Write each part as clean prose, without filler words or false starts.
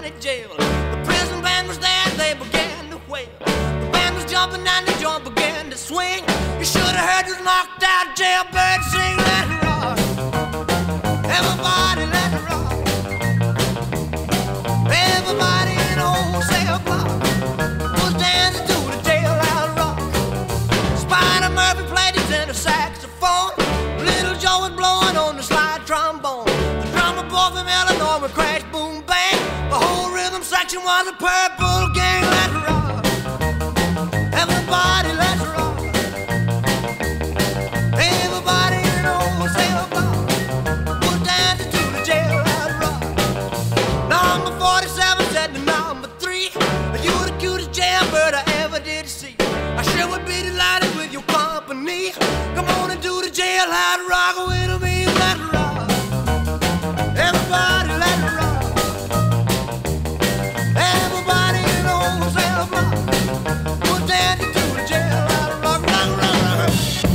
county jail. The prison band was there, they began to wail. The band was jumping and the joint began to swing. You should have heard this knocked out jailbird sing. Let it rock, everybody let it rock. Everybody in the old cell block was dancing to the jailhouse rock. Spider Murphy played his tenor saxophone. Little Joe was blowing on the slide trombone. The drummer boy from Illinois would crash, boom, bang. The whole rhythm section was a purple gang. Let's rock, everybody, let's rock. Everybody in the old cell block was dancing to the jailhouse rock. Number 47 said to number 3, you're the cutest jailbird I ever did see. I sure would be delighted with your company. Come on and do the jailhouse rock with me. Let's rock, everybody, let's rock. Everybody in the old cell block was dancing to the jailhouse rock. Rock, rock, rock.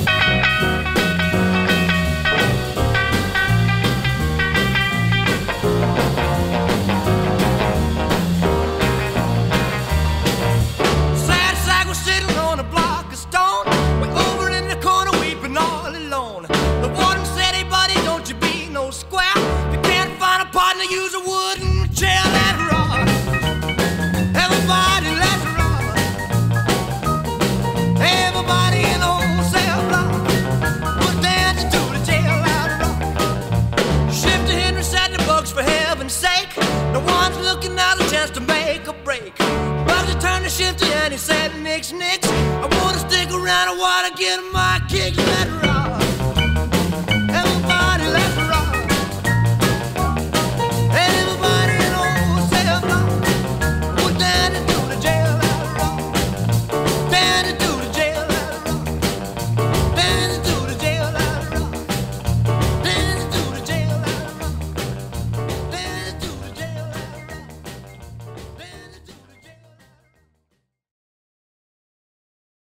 Sad sack was sitting on a block of stone, way over in the corner weeping all alone. The warden said, hey buddy, don't you be no square. If you can't find a partner, use a wooden chair. Let's rock, everybody, let's rock. Everybody in the old cell block was dancing to the jailhouse rock. Shifty Henry said the books, for heaven's sake, no one's looking at a chance to make a break. Bugsy turned to Shifty and he said, nix, nix, I wanna stick around, I wanna get my kicks. Let's rock.